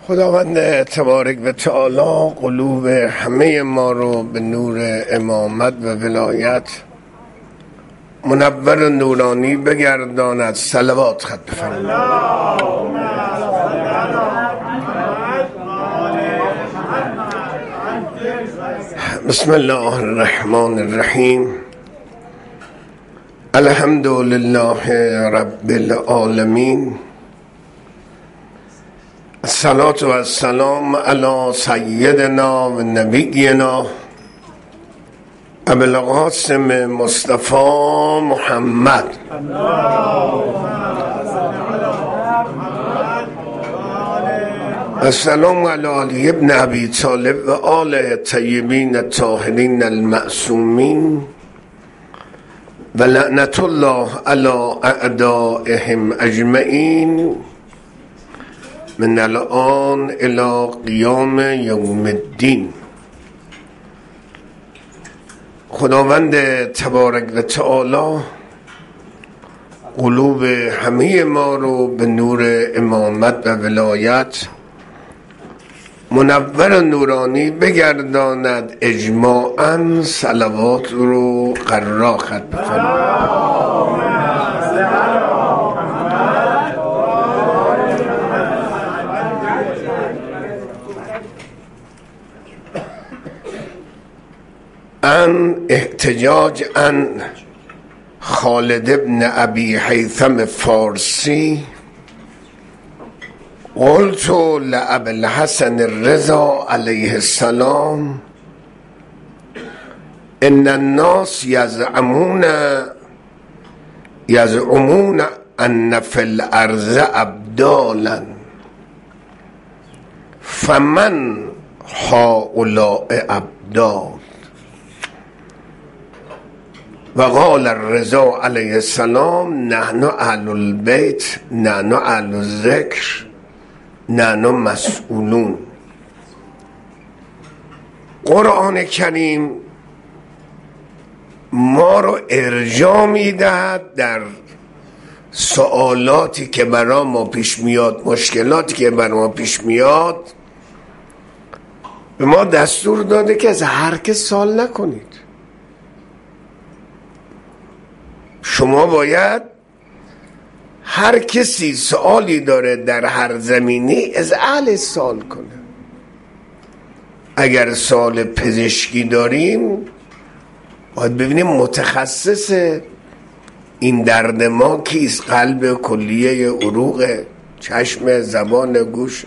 خداوند تبارک و تعالی قلوب همه ما رو به نور امامت و ولایت منور و نورانی بگرداند. صلوات خط بفرمایید. بسم الله الرحمن الرحیم. الحمد لله رب العالمین. الصلاة و السلام علی سیدنا و نبینا ابی القاسم مصطفی محمد. السلام علی علی ابن ابی طالب و آل طیبین الطاهرین المعصومین و لعنت الله علی اعدائهم اجمعین من الان الى قیام یوم الدین. خداوند تبارک و تعالی قلوب همه ما رو به نور امامت و ولایت منور و نورانی بگرداند. اجماعاً صلوات رو قرار خط بفرمایید. ان احتجاج ان خالد ابن ابی حیثم فارسی قلت لأبی الحسن الرضا علیه السلام ان الناس یزعمون ان فی الارض ابدالا فمن هؤلاء ابدال. و قال الرضا علیه السلام نحن اهل البیت نحن اهل الذکر نحن مسئولون. قرآن کریم ما رو ارجاع میدهد در سوالاتی که برای ما پیش میاد، مشکلاتی که برای ما پیش میاد. به ما دستور داده که از هر کس سوال نکنید. شما باید هر کسی سوالی داره در هر زمینی از اهل سوال کنه. اگر سوال پزشکی داریم باید ببینیم متخصص این درد ما کیست. قلب، کلیه، عروق، چشم، زبان، گوش.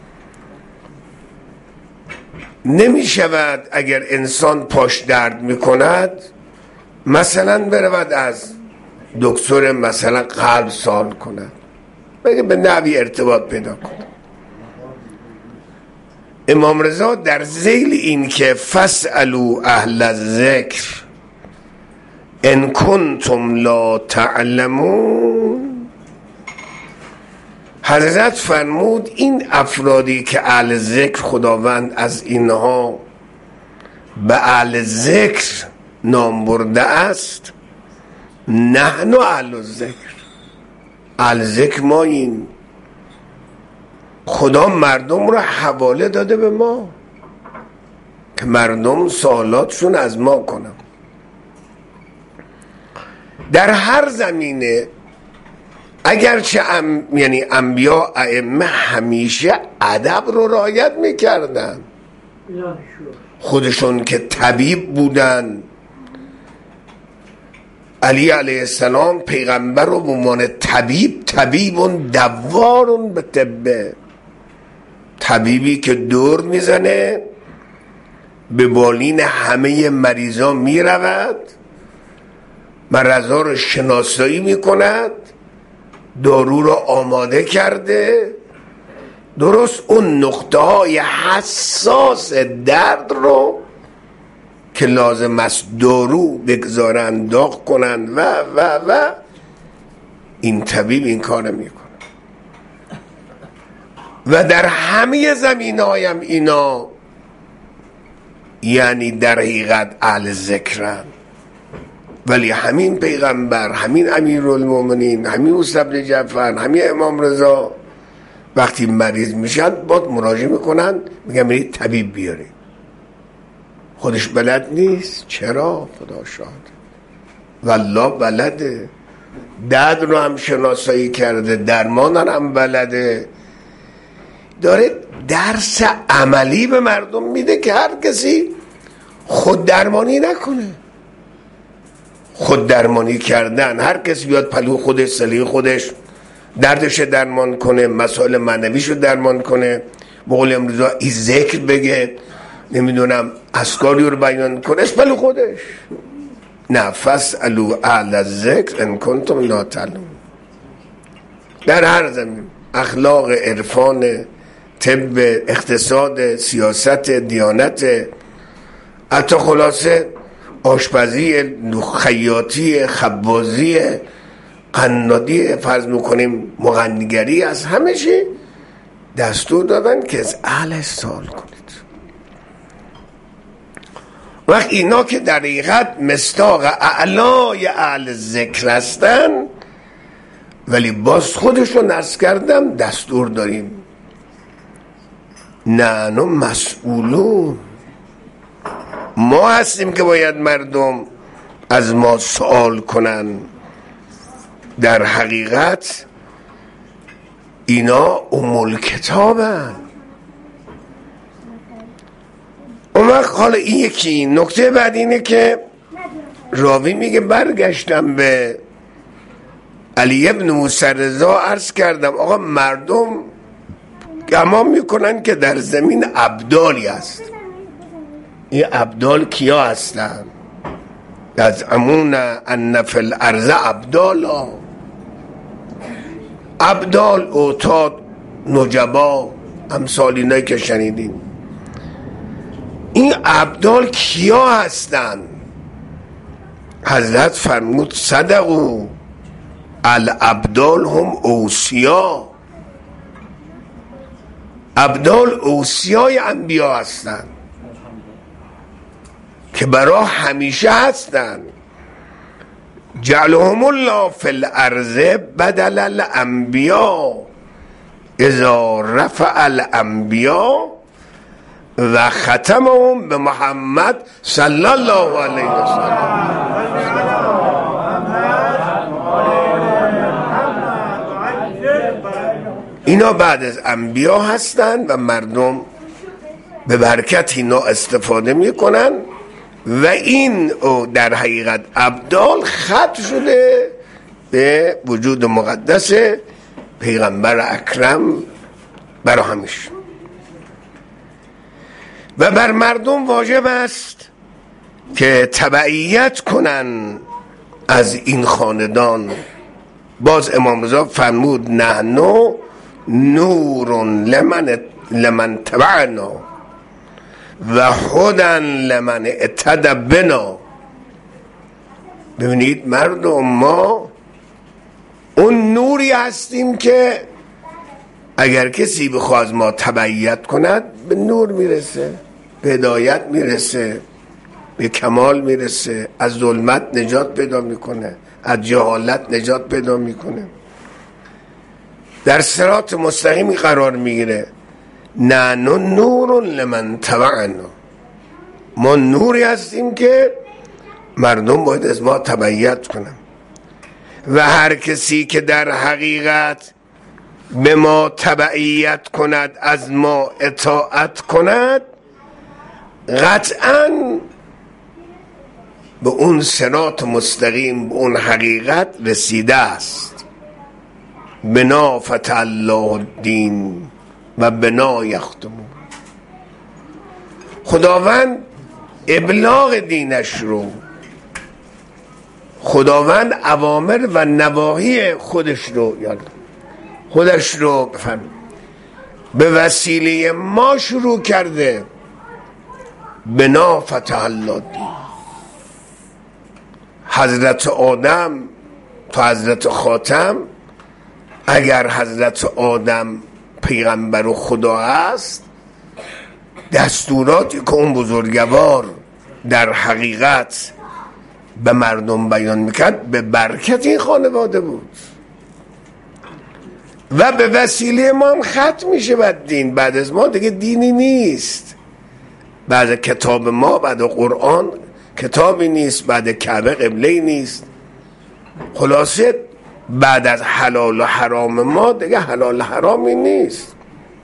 نمی شود اگر انسان پاش درد می کند مثلا برود از دکتر مثلا قلب سوال کند، بگه به نحوی ارتباط پیدا کند. امام رضا در ذیل این که فاسألوا اهل الذکر ان کنتم لا تعلمون، حضرت فرمود این افرادی که اهل ذکر خداوند از اینها به اهل ذکر نام برده است، نحن اهل الذکر، اهل ذکر ما این. خدا مردم رو حواله داده به ما که مردم سوالاتشون از ما کنن. در هر زمینه اگرچه یعنی انبیا ائمه همیشه ادب رو رعایت میکردن، خودشون که طبیب بودن. علی علیه السلام پیغمبر رو به عنوان طبیبون دوارون به طبه، طبیبی که دور میزنه به بالین همه مریضا میرود، مرضا رو شناسایی میکند، دارو رو آماده کرده، درست اون نقطه های حساس درد رو که لازم است دارو بگذارن، داغ کنن و این طبیب این کار میکنه. و در همه زمینه‌های هم اینا یعنی در حقیقت اهل ذکرن. ولی همین پیغمبر، همین امیرالمومنین، همین موسی بن جعفر، همین امام رضا وقتی مریض میشن باید مراجعه میکنن، میگن برید طبیب بیاری. خودش بلد نیست. چرا؟ خدا شاهد، والله بلده. درد رو هم شناسایی کرده، درمان هم بلده. داره درس عملی به مردم میده که هر کسی خود درمانی نکنه. خود درمانی کردن، هر کسی بیاد پلو خودش، سلیقه خودش دردش درمان کنه، مسائل معنویشو درمان کنه، به قول امروزا این ذکر بگه، نمیدونم اسکاری رو بیان کنه، پلو خودش. نه، فاسألوا اهل الذکر ان کنتم لا تعلمون. در هر زمین، اخلاق، عرفان، طب، اقتصاد، سیاست، دیانت، حتی خلاصه آشپزی، خیاطی، خبازی، قنادی، فرض میکنیم مغنیگری، از همه چی دستور دادن که از اهل سوال کنید. وقت اینا که در حقیقت مصداق اعلای اهل ذکر هستن، ولی باز خودشون عرض کردم دستور داریم نحن مسئولون، ما هستیم که باید مردم از ما سوال کنن. در حقیقت اینا کتابن. اون وقت حالا این یکی نکته بعد اینه که راوی میگه برگشتم به علی ابن موسی رضا، عرض کردم آقا مردم گمان میکنن که در زمین ابدالی هست. این ابدال کیا هستن؟ از امون ان فی الارض ابدالا، ابدال، اوتاد، نجبا، امثال اینایی که شنیدین. این ابدال کیا هستن؟ حضرت فرمود صدقوا الابدال هم اوصیا. ابدال اوصیای انبیا هستن که برای همیشه هستن. جعلهم الله فی الارض بدل الانبیا اذا رفع الانبیا و ختمهم به محمد صلی الله علیه و سلم. اینا بعد از انبیا هستن و مردم به برکت اینا استفاده میکنن و این در حقیقت ابدال ختم شده به وجود مقدس پیغمبر اکرم برای همیشه. و بر مردم واجب است که تبعیت کنن از این خاندان. باز امام رضا فرمود نحن نور لمن تبعنا و هدن لمن اهتدی بنا. ببینید مردم، ما اون نوری هستیم که اگر کسی بخواد ما تبعیت کند به نور میرسه، به هدایت میرسه، به کمال میرسه، از ظلمت نجات پیدا میکنه، از جهالت نجات پیدا میکنه، در صراط مستقیمی قرار میگیره. نه نور لمن تبعنا، ما نوری هستیم که مردم باید از ما تبعیت کنن. و هر کسی که در حقیقت به ما تبعیت کند، از ما اطاعت کند، قطعاً به اون صراط مستقیم، به اون حقیقت رسیده است. بنا فتح الله الدین و بنا یختمون. خداوند ابلاغ دینش رو، خداوند اوامر و نواهی خودش رو بفهم به وسیله ما شروع کرده. بنا فتح الله الدین. حضرت آدم تا حضرت خاتم، اگر حضرت آدم پیغمبر و خدا هست، دستوراتی که اون بزرگوار در حقیقت به مردم بیان میکرد به برکت این خانواده بود. و به وسیله ما هم ختم میشه بعد دین. بعد از ما دیگه دینی نیست، بعد کتاب ما، بعد قرآن کتابی نیست، بعد کعبه قبله نیست. خلاصه بعد از حلال و حرام ما دیگه حلال و حرامی نیست.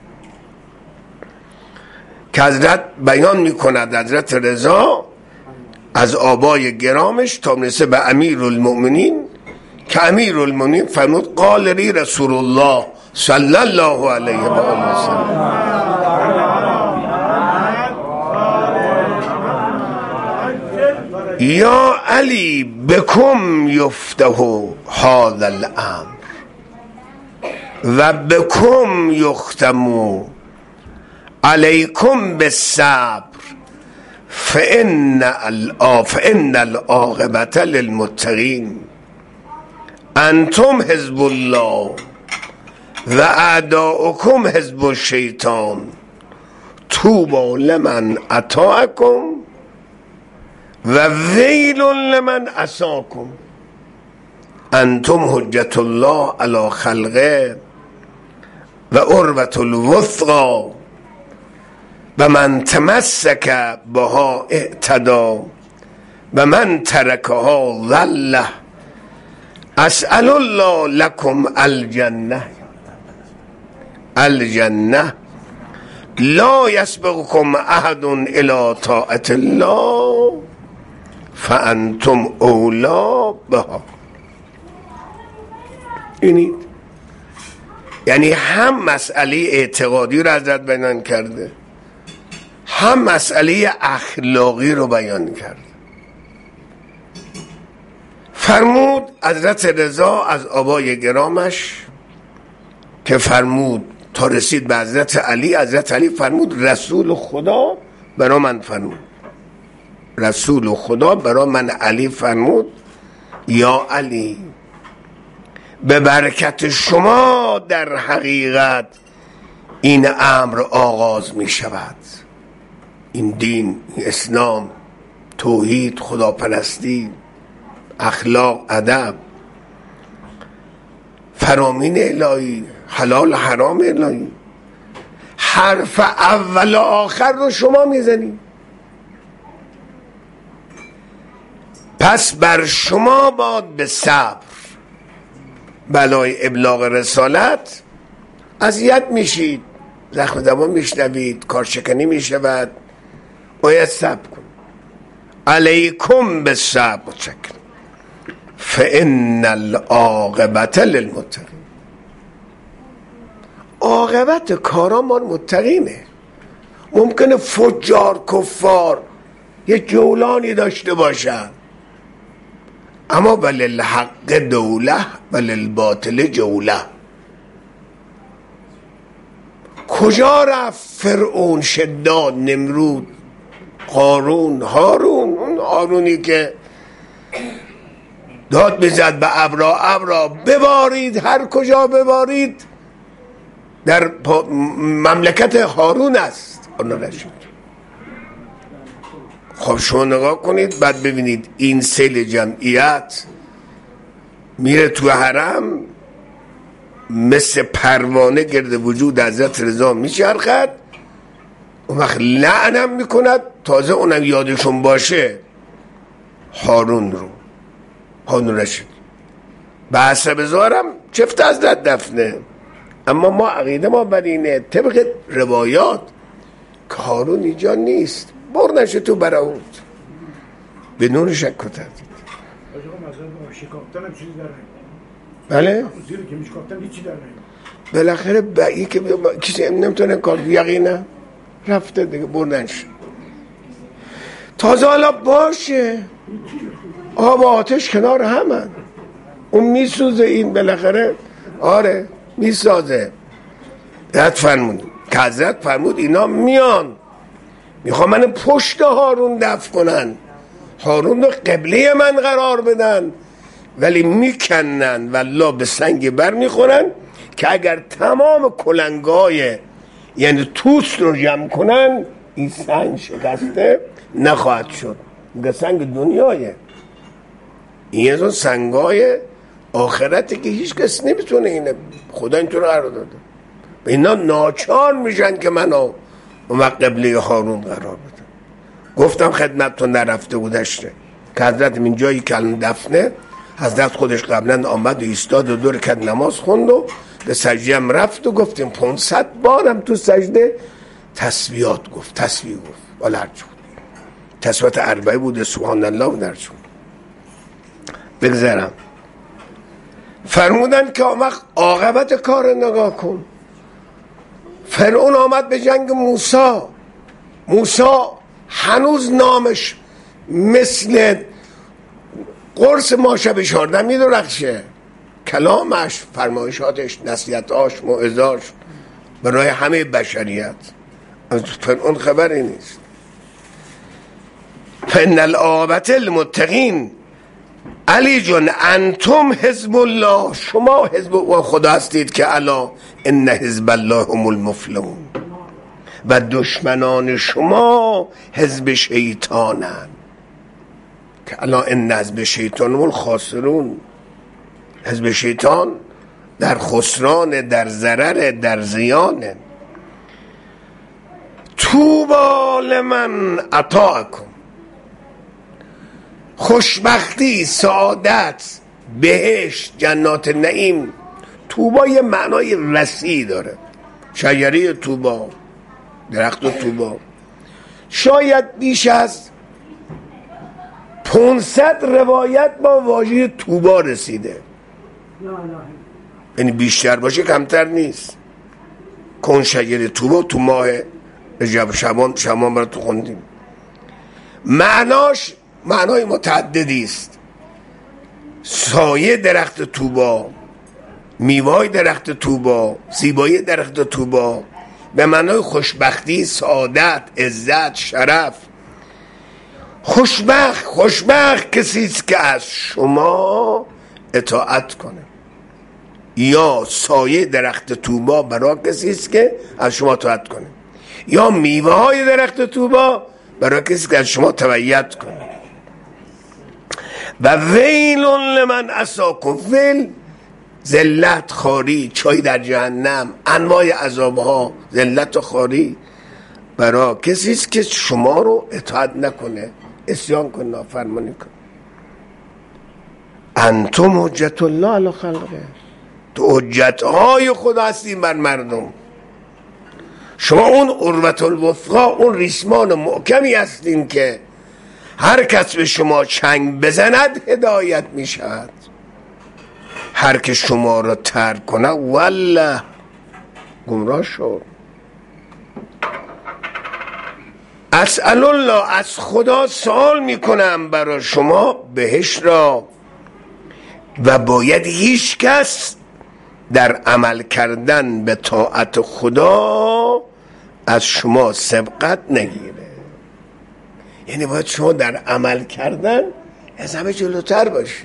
که حضرت بیان میکند، حضرت رضا از آبای گرامش تا میرسه به امیرالمؤمنین، که امیرالمؤمنین فرمود قال لی رسول الله صلی الله علیه و آله وسلم یا علی بکم یفتح هذا الامر و بکم یختم علیکم بالصبر فان العاقبة للمتقین انتم حزب الله و اعداؤکم حزب الشیطان طوبی لمن اطاعکم و ویل لمن عصاکم انتم حجت الله علی خلقه و عروة الوثقی و من تمسک بها اهتدی و من ترکها ضل. اسأل الله لكم الجنة لا يسبقكم احد الى طاعة الله فانتم اولا بها. اینی یعنی هم مسئله اعتقادی رو حضرت بیان کرده، هم مسئله اخلاقی رو بیان کرده. فرمود حضرت رضا از آبای گرامش که فرمود تا رسید به حضرت علی، حضرت علی فرمود رسول خدا برا من فرمود، رسول خدا برا من علی فرمود یا علی به برکت شما در حقیقت این امر آغاز می شود. این دین، اسلام، توحید، خداپرستی، اخلاق، ادب، فرامین الهی، حلال حرام الهی، حرف اول و آخر رو شما میزنید. پس بر شما باد به صبر بلای ابلاغ رسالت اذیت میشید، زخم زبان میشنوید، کارشکنی میشود، باید صبر کن. علیکم بالصبر فان العاقبة للمتقین. عاقبت کارا مال متقینه. ممکنه فجار کفار یه جولانی داشته باشن، اما وللحق دوله وللباطل جوله. کجا رفت فرعون، شداد، نمرود، قارون، هارون؟ اون هارونی که داد میزد به ابرا ببارید، هر کجا ببارید در مملکت هارون است. خب شما نگاه کنید بعد ببینید این سیل جمعیت میره تو حرم مثل پروانه گرد وجود حضرت رضا میچرخد، اون وقت لعنم میکند. تازه اونم یادشون باشه هارون رشید به حسب زارم چفت حضرت دفنه. اما ما عقیده ما بر اینه طبق روایات که هارون اینجا نیست، بردنش تو براود بدون شک و تردید. بله بالاخره بایی که کسی نمیتونه کار یقینه رفته دیگه، بردنش. تازه حالا باشه آب و آتش کنار همن، اون میسوزه، این بالاخره آره میسازه. حضرت فرمود اینا میان میخوام من پشت هارون دفع کنن، هارون رو قبله من قرار بدن، ولی میکنن والله به سنگ بر میخورن که اگر تمام کلنگای یعنی توس رو جمع کنن این سنگ شکسته نخواهد شد. میگه سنگ دنیایه، این از اون سنگای آخرته که هیچ کس نمیتونه اینه، خدا اینطور قرار داده. اینا ناچار میشن که منو اون قبله هارون قرار بده. گفتم خدمتتون نرفته بودشته که حضرت من جایی که الان دفنه، حضرت خودش قبلا آمد و ایستاد و دور کد نماز خوند و به سجده هم رفت و گفتیم 500 بارم تو سجده تسبیحات گفت، تسبیح گفت، والا هرچی بود، تسبیحات 40 بود، سبحان الله بود، هرچی بود. بگذارم فرمودن که وقت عاقبت کار نگاه کن. فرعون آمد به جنگ موسی هنوز نامش مثل قرص ماشه بشاردن میدرخشه، کلامش، فرمایشاتش، نصیحتاش، موعظاش برای همه بشریت. از فرعون خبری نیست. فإن العاقبة للمتقین. علی جان انتم حزب الله، شما حزب خدا هستید که الا ان حزب الله هم المفلحون، و دشمنان شما حزب شیطانن که الا ان حزب شیطان هم الخاسرون. حزب شیطان در خسران، در ضرر، در زیانه. طوبی لمن اطاعکم، خوشبختی، سعادت، بهشت، جنات نعیم. طوبا یه معنای وسیع داره. شجره طوبا، درخت طوبا، شاید بیش از 500 روایت با واژه طوبا رسیده، یعنی بیشتر باشه کمتر نیست. کن شجره طوبا تو ماه رجب شبان برای تو خوندیم. معنای متعددی است. سایه درخت طوبا، میوای درخت طوبا، زیبایی درخت طوبا به معنای خوشبختی، سعادت، عزت، شرف. خوشبخت کسی است که از شما اطاعت کنه. یا سایه درخت طوبا برای کسی است که از شما اطاعت کنه، یا میوه های درخت طوبا برای کسی که از شما تبعیت کنه. و ویل لمن عصاکم. ویل ذلت، خاری، چای در جهنم، انواع عذابها، ذلت و خاری برای کسی است که شما رو اطاعت نکنه، عصیان کنه، نافرمانی کنه. انتم حجت الله علی خلقه، تو حجت های خدا هستیم بر مردم. شما اون عروة الوثقی، اون ریسمان محکمی هستین که هر کس به شما چنگ بزند هدایت می شود، هر که شما را ترک کنه والله گمراه شد. اسأل الله، از خدا سوال می کنم برای شما بهشت را، و باید هیچ کس در عمل کردن به طاعت خدا از شما سبقت نگیره. یعنی باید شما در عمل کردن از همه جلوتر باشید.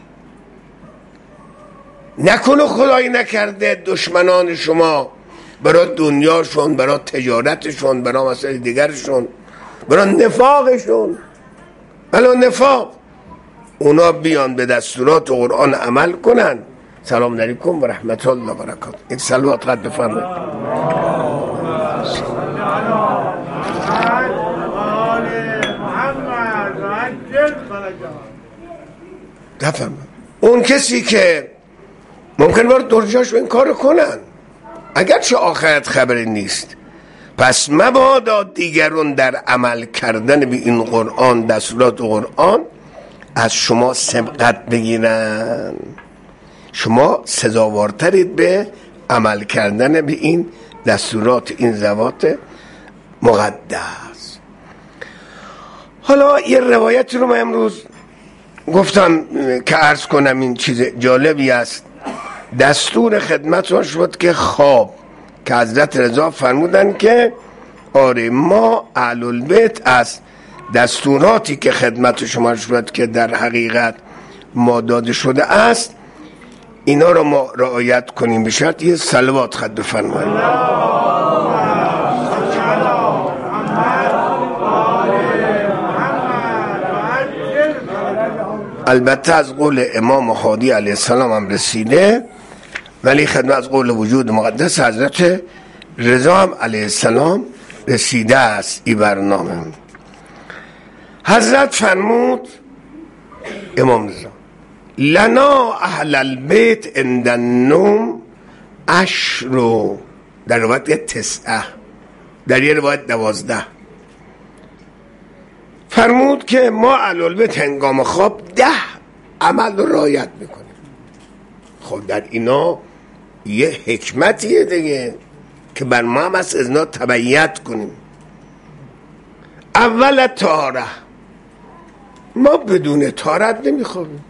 نکنه خدایی نکرده دشمنان شما برای دنیاشون، برای تجارتشون، برای مسائل دیگرشون، برای نفاقشون، برای نفاق اونا بیان به دستورات قرآن عمل کنن. سلام علیکم و رحمت الله و برکاته. یک صلوات قد بفرمایید. دفعه اون کسی که ممکن باید درجاش این کار کنن اگرچه آخرت خبری نیست، پس مبادا دیگران در عمل کردن به این قرآن، دستورات قرآن، از شما سبقت بگیرن. شما سزاوارترید به عمل کردن به این دستورات، این زوات مقدس. حالا یه روایت رو من امروز گفتم که عرض کنم، این چیز جالبی است. دستور خدمت شد که خواب، که حضرت رضا فرمودن که آره ما اهل البیت از دستوراتی که خدمت شما شد که در حقیقت ما داده شده است، اینا رو ما رعایت کنیم. به شرط یه صلوات خد بفرمایید. البته از قول امام هادی علیه السلام هم رسیده، ولی خدمت از قول وجود مقدس حضرت رضا هم علیه السلام رسیده است. این برنامه حضرت فرمود امام رضا لنا اهل البیت عند النوم عشر، در روایت 9، در یه روایت 12. فرمود که ما اهل البیت هنگام خواب 10 عمل رو رعایت میکنیم. خب در اینا یه حکمتیه دیگه که بر ما هم از ازنا تبعیت کنیم. اول طهاره، ما بدون طهارت نمیخوابیم،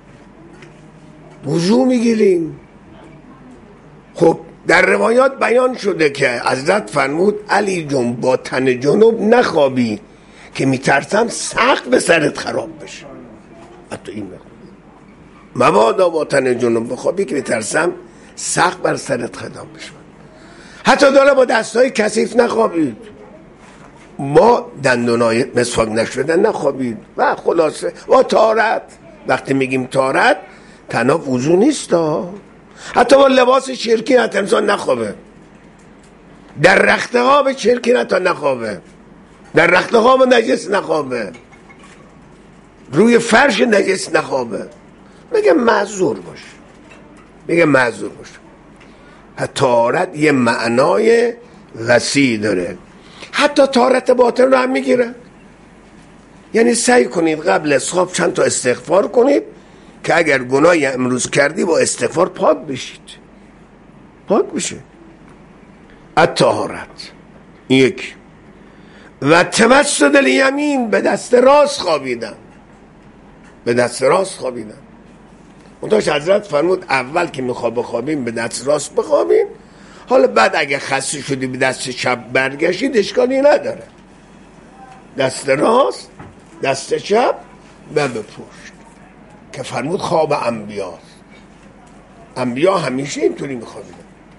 وضو میگیریم. خب در روایات بیان شده که حضرت فرمود علی جون با تن جنوب نخوابی که میترسم سقف به سرت خراب بشه. حتی این مبادا با تن جنوب بخوابی که میترسم سقف بر سرت خراب بشه. حتی داره با دستای کثیف نخوابید، با دندونای مسواک نشدن نخوابید. و خلاصه با طهارت، وقتی میگیم طهارت تنها وضو نیست، حتی با لباس چرکی حتی انسان نخوابه، در رختخواب چرکی حتی نخوابه، در رختخواب نجس نخوابه، روی فرش نجس نخوابه. میگه معذور باش، میگه معذور باش. طهارت یه معنای وسیع داره. حتی طهارت باطن رو هم میگیره. یعنی سعی کنید قبل از خواب چند تا استغفار کنید که اگر گناهی امروز کردی با استغفار پاک بشید، پاک بشه. الطهارت یک. و توسط الیمین، به دست راست خوابیدن، به دست راست خوابیدن. منتهاش حضرت فرمود اول که میخواب بخوابیم به دست راست بخوابیم، حالا بعد اگه خسته شدی به دست چپ برگشید اشکالی نداره. دست راست، دست چپ و به پشت، که فرمود خواب انبیاست. انبیا همیشه اینطوری میخوابیدن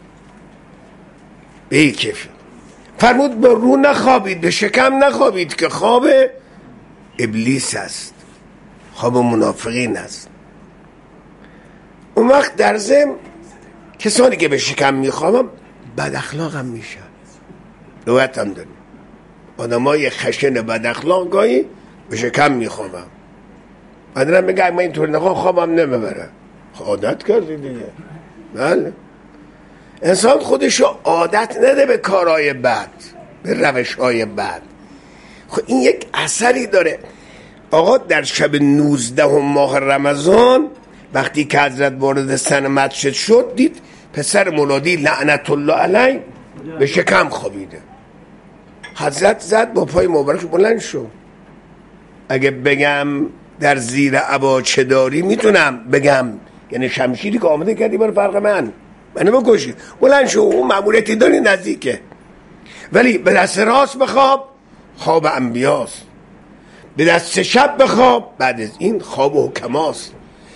به این کیفیت. فرمود به رو نخوابید، به شکم نخوابید که خواب ابلیس است، خواب منافقین است. اون وقت در ضمن کسانی که به شکم میخوابن بد اخلاق هم میشن. روایت هم داریم آدمای خشن بد اخلاق گاهی به شکم میخوابن، بعدن میگه من اینطور نخوام خوابم نمیبره. عادت کردی دیگه. بله، انسان خودشو عادت نده به کارهای بد، به روشهای بد. خب این یک اثری داره. آقا در شب 19 ماه رمضان وقتی که حضرت وارد سن مسجد شد، دید پسر مولادی لعنت الله علیه به شکم خوابیده. حضرت زد با پای مبارک بلند شو. اگه بگم در زیر عبا چه داری میتونم بگم، یعنی شمشیری که آمده کردی برای فرق منو بکشی، بلند شو، اون مأموریتی داری نزدیکه. ولی به دست راست بخواب، خواب انبیاست. به دست چپ بخواب، بعد از این خواب حکماست.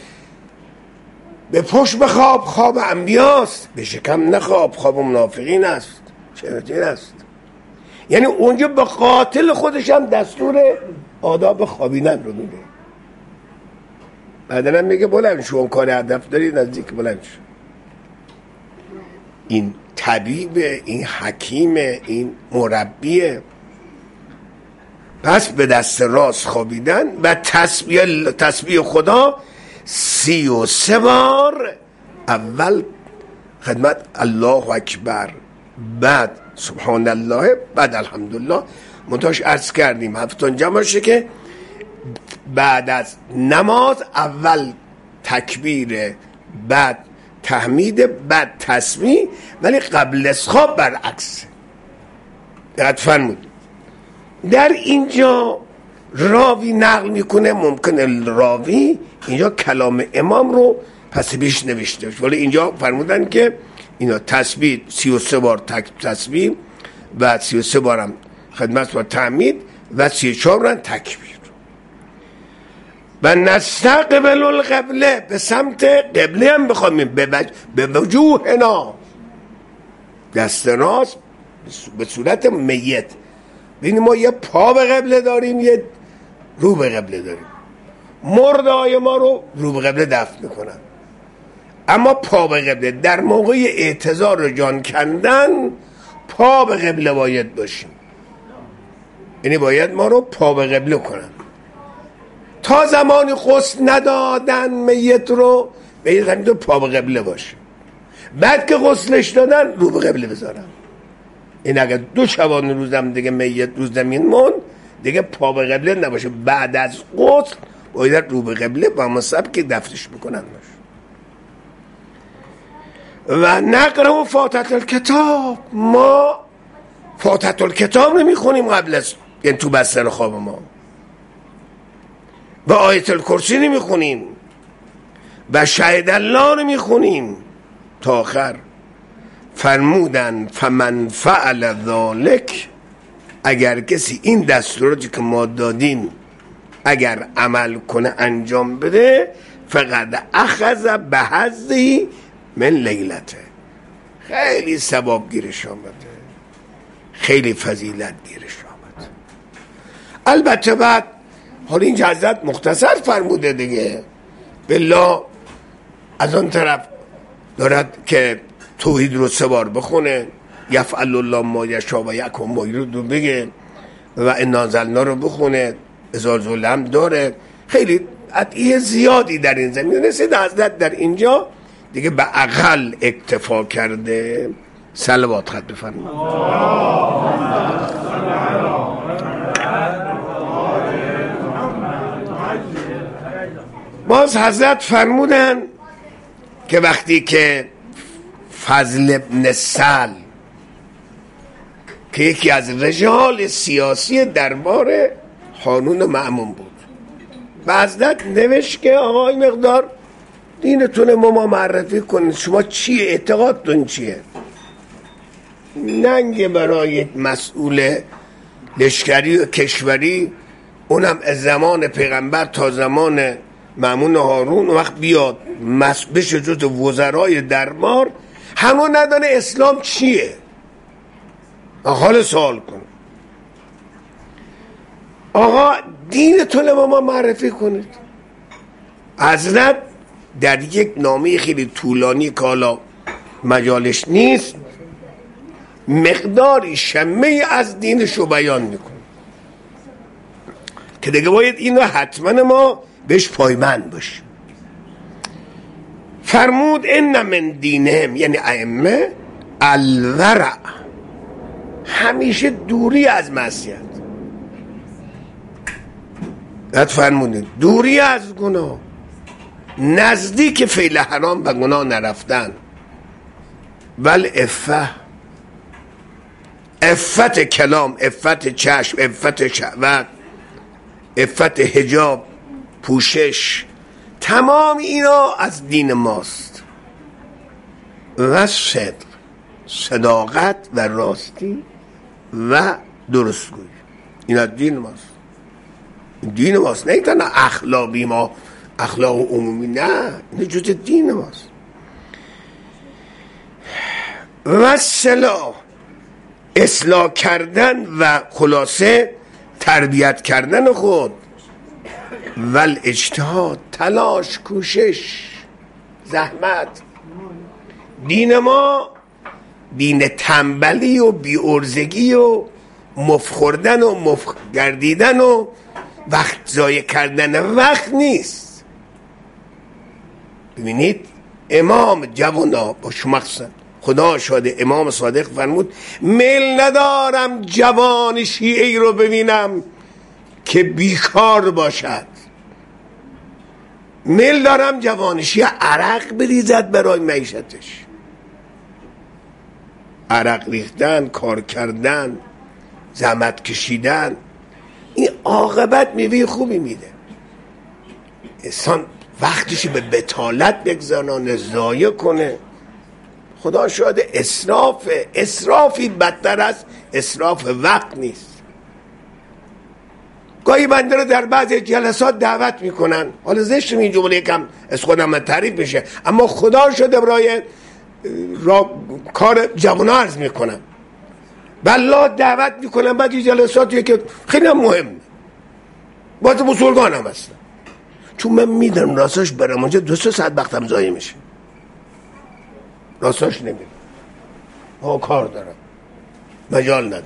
به پشت بخواب، خواب انبیاست. به شکم نخواب، خواب منافقین است. چه است؟ یعنی اونجا به قاتل خودش هم دستور آداب خوابیدن رو میده. بعدن هم میگه بلند شو، اون کار هدف داری نزدیک بلند شو. این طبیب، این حکیم، این مربیه. پس به دست راست خوابیدن و تسبیح خدا 33 بار. اول خدمت الله اکبر، بعد سبحان الله، بعد الحمدلله. منتهاش عرض کردیم هفتون جمع شه که بعد از نماز اول تکبیر، بعد تحمید، بعد تسبیح، ولی قبل از خواب برعکس. دقت فرمود. در اینجا راوی نقل میکنه، ممکنه راوی اینجا کلام امام رو پس بیش نوشته باشه، ولی اینجا فرمودن که اینا تسبیح 33 بار تسبیح و 33 بارم خدمت و تحمید و 34 بارم تکبیر. و نستقبل القبله، به سمت قبله هم بخوامیم، به وجوهنا، دست راست به صورت میت. ببینید ما یه پا به قبله داریم، یه رو به قبله داریم. مرده‌های ما رو به قبله دفن میکنن، اما پا به قبله در موقع اعتذار و جان کندن پا به قبله باید باشیم، یعنی باید ما رو پا به قبله کنن. تا زمانی غسل ندادن میت رو پا به قبله باشه، بعد که غسلش دادن رو به قبله بذارن. این اگر 2 شبانه روزم دیگه میت رو زمین موند دیگه پا به قبله نباشه، بعد از غسل باید رو به قبله با مصب که دفنش میکنن باشه. و نقرأ فاتحه الکتاب، ما فاتحه الکتاب نمیخونیم قبل از، یعنی تو بستر خواب ما، و آیت الکرسی نمیخونیم و شهد الله نمیخونیم تا آخر. فرمودن فمن فعل ذلک، اگر کسی این دستوراتی که ما دادیم اگر عمل کنه انجام بده، فقد اخذ بحظی من لیلته، خیلی ثواب گیرش آمده، خیلی فضیلت گیرش آمده. البته بعد حالا این حضرت مختصر فرموده دیگه، بالله از آن طرف دارد که توحید رو 3 بار بخونه، یفعل الله ما یشاء و یکن ما یرید رو بگه، و انا انزلنا رو بخونه، ازال هم داره، خیلی ادعیه زیادی در این زمینه. رسید حضرت در اینجا دیگه به اقل اکتفا کرده. صلوات خط بفرمایید. باز حضرت فرمودن که وقتی که فضل ابن سهل که یکی از رجال سیاسی دربار هارون مأمون بود، و حضرت نوشت که آقا این مقدار دینتون ما معرفی کنید، شما چیه، اعتقادتون چیه؟ ننگ برای مسئول لشکری و کشوری، اونم از زمان پیغمبر تا زمان مأمون هارون، وقت بیاد بشه جز وزرای دربار، همون ندانه اسلام چیه. حال سوال کن آقا دینتون ما معرفی کنید. حضرت در یک نامه خیلی طولانی که حالا مجالش نیست، مقداری شمه از دینش رو بیان میکنه که دیگه باید اینو حتما ما بهش پایبند باشیم. فرمود ان من دینهم، یعنی ائمه، الورع، همیشه دوری از معصیت. بعد فرمودید دوری از گناه، نزدیک فعل حرام و گناه نرفتن، ول عفت کلام، عفت چشم، عفت شهوت، عفت حجاب، پوشش، تمام اینا از دین ماست. و صدق، صداقت و راستی و درستگویی، اینا دین ماست. دین ماست، نه تنها اخلاقی ما، اخلاق عمومی، نه، این جز دین ماست. و اصلاح کردن و خلاصه تربیت کردن خود، ول اجتهاد، تلاش، کوشش، زحمت. دین ما دین تنبلی و بی‌عرضگی و مفخوردن و مفگردیدن و وقت ضایع کردن وقت نیست. ببینید امام جوانا با شما خدا شاده امام صادق فرمود میل ندارم جوان شیعی رو ببینم که بیکار باشد، میل دارم جوان شیعه عرق بریزد برای معیشتش. عرق ریختن، کار کردن، زحمت کشیدن، این عاقبت میوه خوبی میده. انسان وقتش به بطالت بگذارانه، ضایع کنه، خدا شاهد اسرافی بدتر از اسراف وقت نیست. گاهی بنده رو در بعضی جلسات دعوت میکنن، حالا زشت این جمله یکم از خودم تعریف بشه، اما خدا شده برای کار جوانا عرض میکنم، والله دعوت میکنم بعد این جلساتی که خیلی هم مهم، باید بزرگان هم هستن، چون من میدونم راستش برم اونجا 2-3 ساعت وقتم ضایع میشه، راستش نمیدونم، کار دارم، مجال ندارم.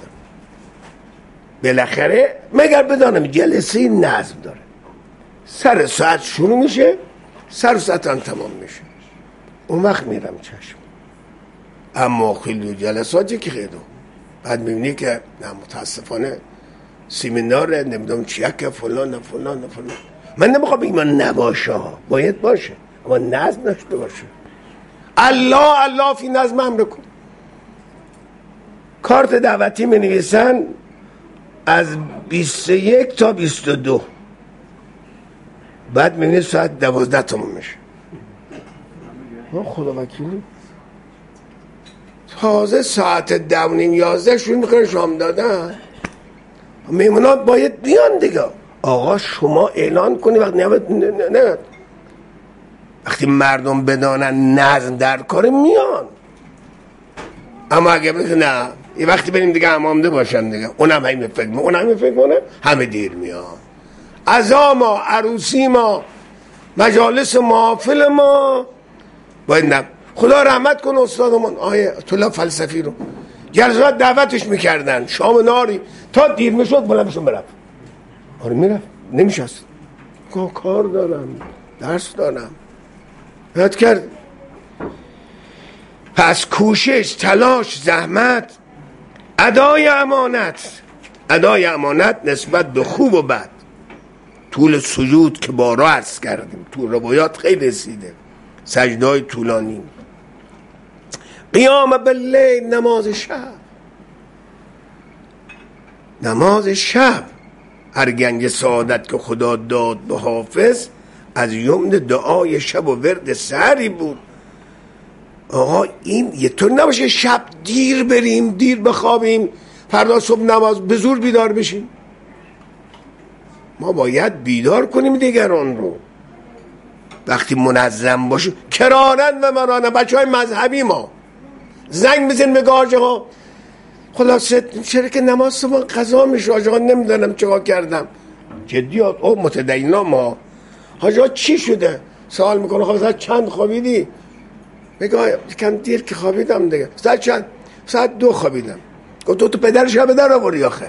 بالاخره مگر بدانم جلسه نظم داره، سر ساعت شروع میشه، سر ساعت هم تمام میشه، اون وقت میرم چشم. اما خیلی جلساتی که خیلی بعد میبینی که نه متاسفانه سیمیناره نمیدونم چیه که فلان. من نمیخوام بگم من نباشه، باید باشه، اما نظم داشته باشه. الله فی نظم امر کن. کارت دعوتی می نویسن از 21 تا 22، بعد میبینی ساعت 12 تموم میشه. خدا وکیلی تازه ساعت 10:30-11 شروع میکنه شام دادن. میمونان باید بیان دیگه. آقا شما اعلان کنی وقت نه وقتی مردم بدانن نظم در کار میان. اما اگه بگه نه یه وقتی بریم دیگه امامده باشن دیگه، اونم همین فکر کنه همه دیر میان. عزا ما، عروسی ما، مجالس محافل ما باید نه. خدا رحمت کنه استادمون آیه طلا فلسفی رو جلسات دعوتش میکردن، شام ناری تا دیر میشد بلندشون برفت. میرفت نمیشست، کار دارم، درس دارم، یاد کرد. پس کوشش، تلاش، زحمت، ادای امانت نسبت به خوب و بد. طول سجود که بارا عرض کردیم تو روایات خیلی رسیده، سجدهای طولانی، قیام باللیل، نماز شب. هر گنج سعادت که خدا داد به حافظ از یمن دعای شب و ورد سحری بود. آقا این یه طور نباشه شب دیر بریم دیر بخوابیم فردا صبح نماز به زور بیدار بشیم. ما باید بیدار کنیم دیگران رو وقتی منظم باشه. کرانن و مرانن بچه های مذهبی ما زنگ بزن به آجا ها خلاصه چرا که نماز صبح قضا میشه آجا ها نمیدونم چه کردم. جدیات او متدینا ما آجا چی شده سوال میکنه خب ساعت چند خوابیدی؟ میگه کم دیر که خوابیدم دیگه. ساعت چند؟ ساعت 2 خوابیدم. گفت تو پدرش هم در آوری آخه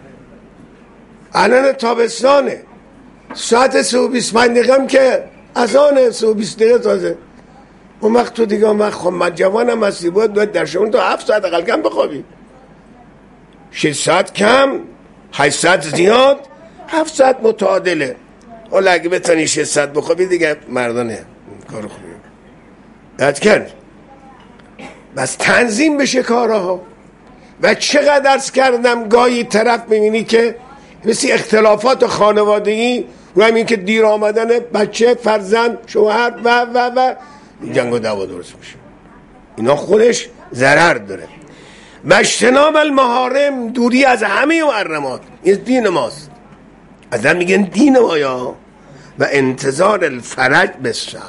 الان تابستانه ساعت 3:25 که اذان 3:20 تازه. اون وقت تو دیگه خب من جوانم هستی باید در شما تو 7 ساعت اقل کم بخوابی. 6 ساعت کم 8 ساعت زیاد 7 ساعت متعادله. حالا اگه بتونی 6 ساعت بخوابی دیگه مردانه کار خوبی یاد کرد. بس تنظیم بشه کارها. و چقدر عرض کردم گاهی طرف میبینی که مثل اختلافات خانوادگی و همین که دیر آمدن بچه فرزند شوهر و جنگ و دعوا درست میشه. اینا خودش ضرر داره. و اجتناب المحارم دوری از همه محرمات این دین ماست. از هم میگن دین مایا. و انتظار الفرج بالصبر.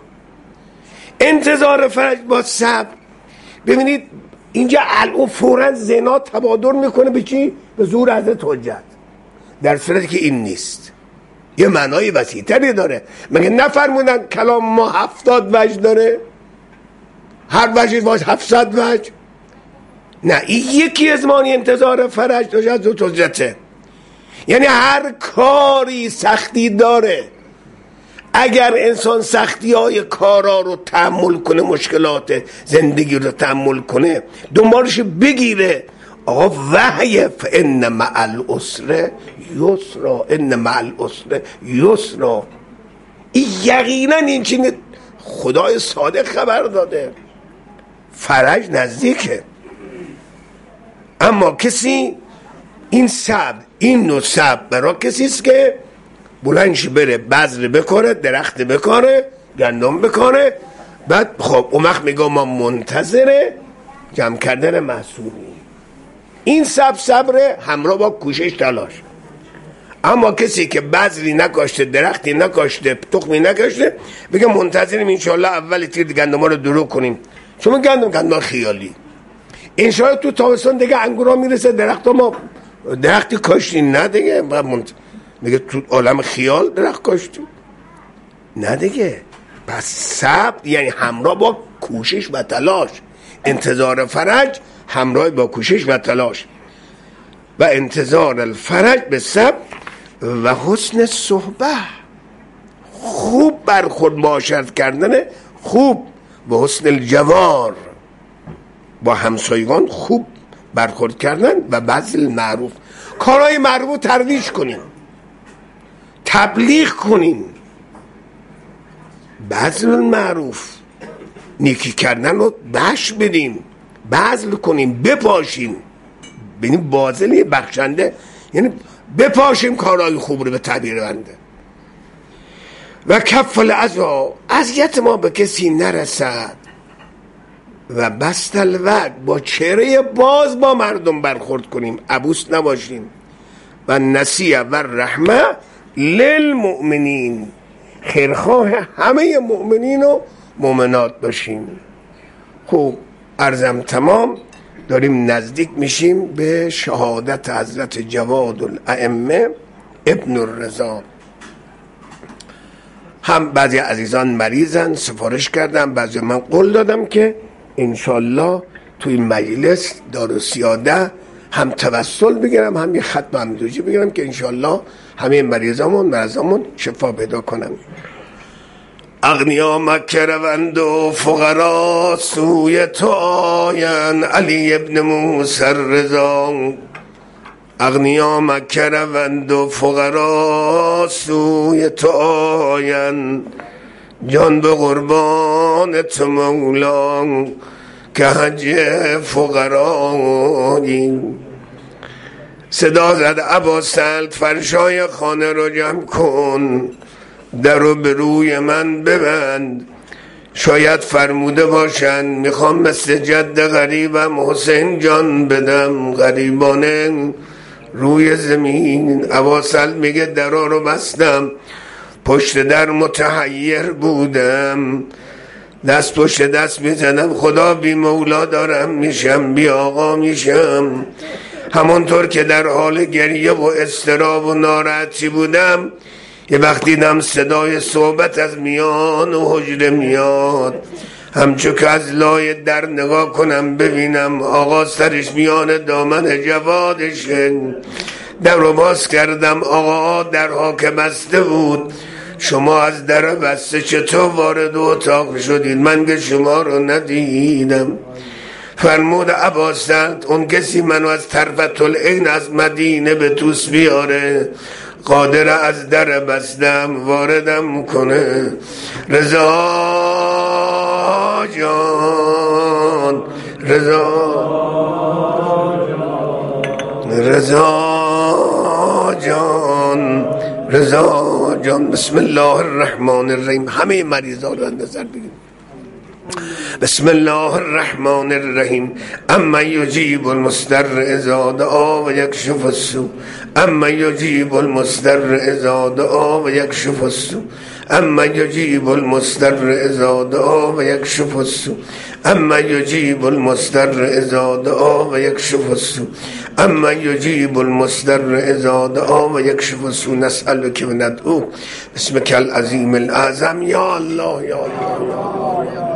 انتظار فرج با صبر. ببینید اینجا الان فوراً زنا تبادر میکنه به چی؟ به زور حضرت حجت، در صورتی که این نیست. یه معنای وسیع‌تری داره. مگه نفرمودن کلام ما 70 وجه داره؟ هر وجه باش 700 وجه؟ نه این یکی از معنی انتظار فرج داشت حضرت حجته. یعنی هر کاری سختی داره. اگر انسان سختی های کارا رو تحمل کنه، مشکلات زندگی رو تحمل کنه، دنبالش بگیره، آقا وحی فان مع العسر یسرا، ان مع العسر یسرا. این یقینا این چیز خدای صادق خبر داده، فرج نزدیکه. اما کسی این صبر، این نوع صبر برای کسی است که بلندش بره بذر بکاره، درخت بکاره، گندم بکاره، بعد خب اون وقت میگه ما منتظر جمع کردن محصولی. این صبر همراه با کوشش تلاش. اما کسی که بذری نکاشته، درختی نکاشته، تخمی نکاشته، بگه منتظریم انشالله اول تیر گندم رو درو کنیم. چون گندم خیالی انشالله تو تابستان دیگه انگورا میرسه، درخت ما درختی کاشتین نه دیگه. میگه تو عالم خیال درخت کاشتیم. نه دیگه. پس صبر یعنی همراه با کوشش و تلاش. انتظار فرج همراه با کوشش و تلاش و انتظار الفرج به صبر و حسن صحبه، خوب برخورد معاشرت کردن خوب، و حسن الجوار، با همسایگان خوب برخورد کردن و بذل معروف، کارهای معروف ترویج کنیم، تبلیغ کنیم، بذل معروف، نیکی کردن رو بخش بدیم، بذل کنیم، بپاشیم. ببینیم باذل بخشنده یعنی بپاشیم کارهای خوب رو به تعبیر بنده. و کف الاذی، اذیت ما به کسی نرسد. و بسط الوجه، با چهره باز با مردم برخورد کنیم، عبوس نباشیم. و نصیحه و رحمه للمؤمنین، خیرخواه همه مؤمنین و مؤمنات باشیم. خب عرضم تمام، داریم نزدیک میشیم به شهادت حضرت جواد الائمه ابن الرضا. هم بعضی عزیزان مریضن، سفارش کردم، بعضی من قول دادم که انشالله توی مجلس دارالسیاده هم توسل بگیرم، هم یه خط ممدوجی بگیرم که انشالله همه مریضامون شفا پیدا کنن. اغنیا مکه روند و فقرا سوی تو آیند، علی ابن موسی الرضا. اغنیا مکه روند و فقرا سوی تو آیند، جان به قربان تو مولا که حج فقرایی. صدا زد ابا سلط فرشای خانه رو جمع کن، در رو به روی من ببند. شاید فرموده باشن میخوام مثل جد غریبم حسین جان بدم، غریبانه روی زمین. ابا سلط میگه درا رو بستم، پشت در متحیر بودم، دست پشت دست میزنم، خدا بی مولا دارم میشم، بی آقا میشم. همانطور که در حال گریه و اضطراب و ناراحتی بودم، یه وقت دیدم صدای صحبت از میان و حجره میاد. همچون که از لای در نگاه کنم ببینم آقا سرش میان دامن جوادشه. در رو باز کردم، آقا درها که بسته بود، شما از در بسته چطور وارد اتاق شدید؟ من که شما رو ندیدم. فرمود ابا سلط اون کسی منو از طرفت العین از مدینه به توس بیاره، قادر از در بستم واردم کنه. رضا جان، رضا جان، رضا جان. بسم الله الرحمن الرحیم. همه مریضا رو نظر بگیم. بسم الله الرحمن الرحیم. اما یجیب المضطر اذا دعا و یکشف السوء، اما یجیب المضطر اذا دعا و یکشف السوء، اما یجیب المضطر اذا دعا و یکشف السوء، اما یجیب المضطر اذا دعا و یکشف السوء، اما یجیب المضطر اذا دعا و یکشف السوء. نسألک و ندعو باسمک العظیم الاعظم. یا الله یا الله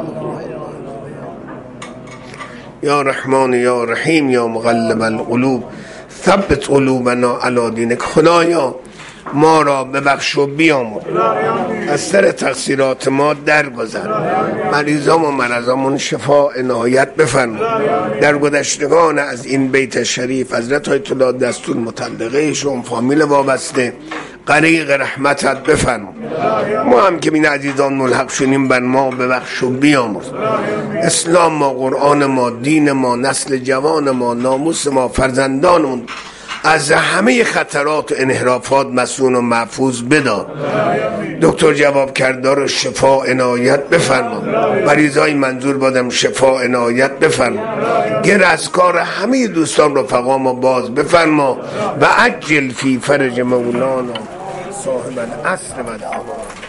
یا رحمان یا رحیم یا مقلب القلوب ثبت قلوبنا علی دینک. خدایا ما را ببخش و بیامرز، از سر تقصیرات ما درگذر، مریضام و مرضامون شفا عنایت بفرما. در گذشتگان از این بیت شریف حضرت آیت الله دستور مطلقه شون فامیل وابسته غریق رحمتت بفرما. ما هم که این عزیزان ملحق شدیم بر ما ببخش و بیامرز. اسلام ما، قرآن ما، دین ما، نسل جوان ما، ناموس ما، فرزندانمون از همه خطرات و انحرافات مسئول و محفوظ بدار. دکتر جواب کردار رو شفا عنایت بفرما. مریضای منظور بادم شفا عنایت بفرما. گر از کار همه دوستان رفقا ما باز بفرما. و عجل فی فرج مولانا صاحب العصر و دعوا.